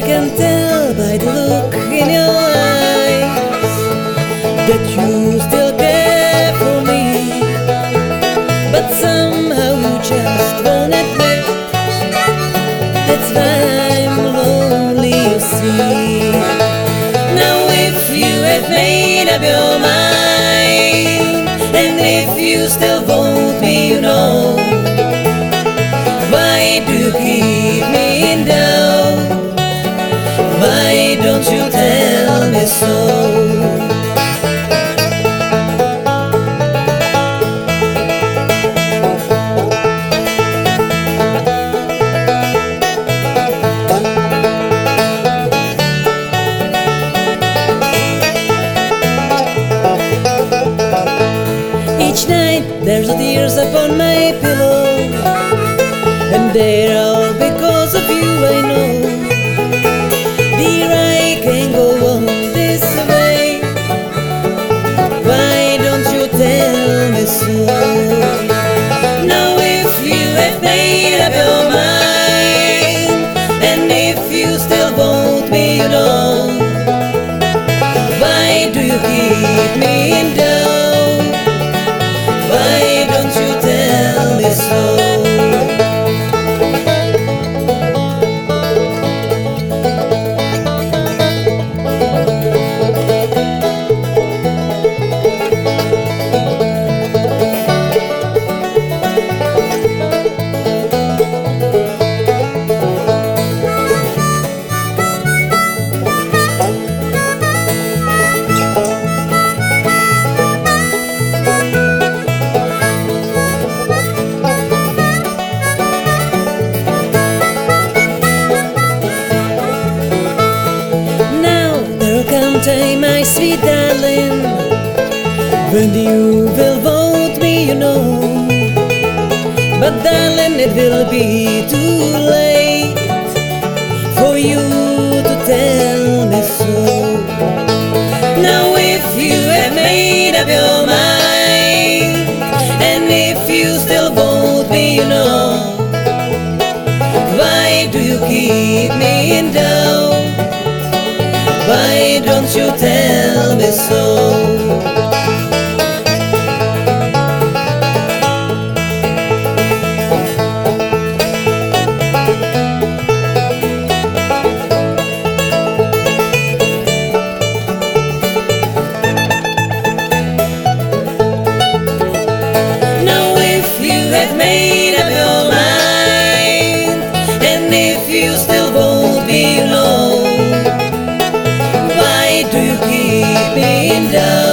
can tell by the look in your eyes that you still care for me, but somehow you just won't admit. That's why I'm lonely, you see. Now if you have made up your mind, and if you still want me, you know, why do you keep me in doubt? Why don't you tell me so? Each night there's tears upon my pillow, and they're all because of you, I know. Dear, I can't go on this way. Why don't you tell me so? Now if you have made up your mind, and if you still want me, you know, why do you keep me in doubt? Why don't you tell me so? Time, my sweet darling, when you will want me, you know, but darling, it will be too late for you to tell me so. Now if you have made up your mind, and if you still want me, you know, why do you keep me in doubt? Why don't you tell me so? Now if you have made up your mind, and if you still want me, you know, do you keep me in doubt?